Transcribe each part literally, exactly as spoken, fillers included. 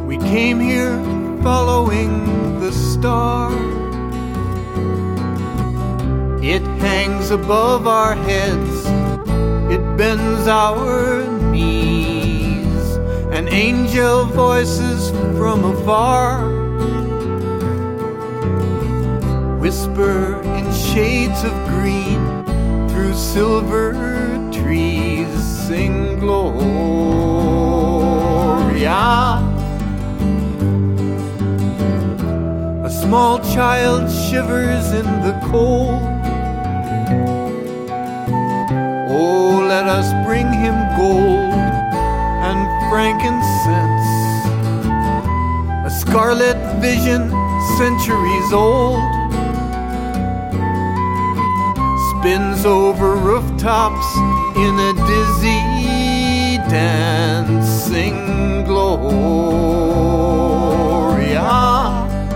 We came here following the star. It hangs above our heads, it bends our knees, and angel voices from afar whisper in shades of green through silver trees, sing Gloria. A small child shivers in the cold. Oh, let us bring him gold and frankincense, a scarlet vision centuries old, spins over rooftops in a dizzy dance, sing Gloria.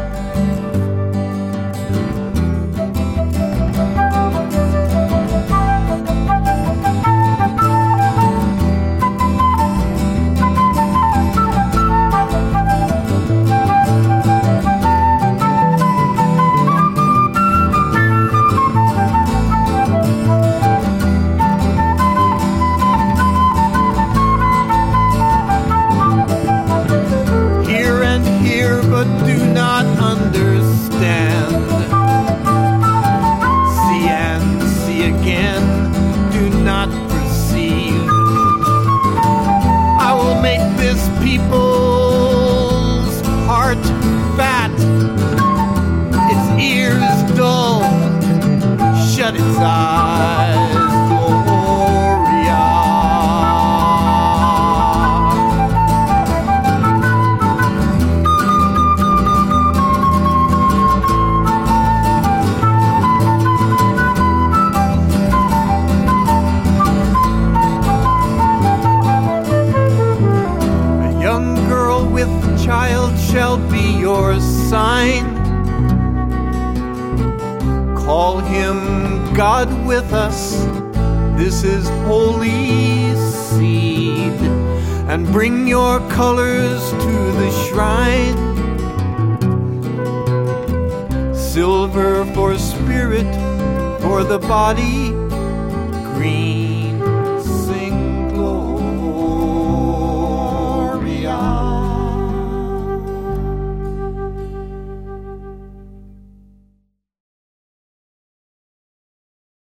People's heart fat, its ears dull, shut its eyes, Gloria. Child shall be your sign. Call him God with us. This is holy seed. And bring your colors to the shrine. Silver for spirit, for the body green.